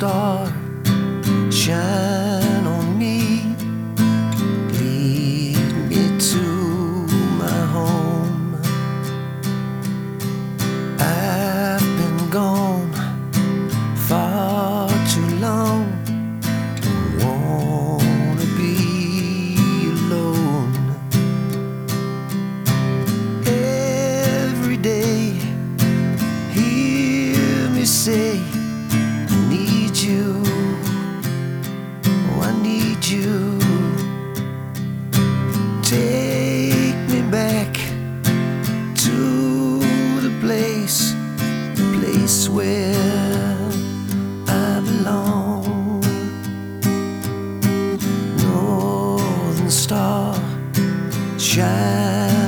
star, shine on me, lead me to my home. I've been gone far too long, don't wanna be alone. Every day, hear me say, I need you, oh I need you. Take me back to the place where I belong. Northern star, shine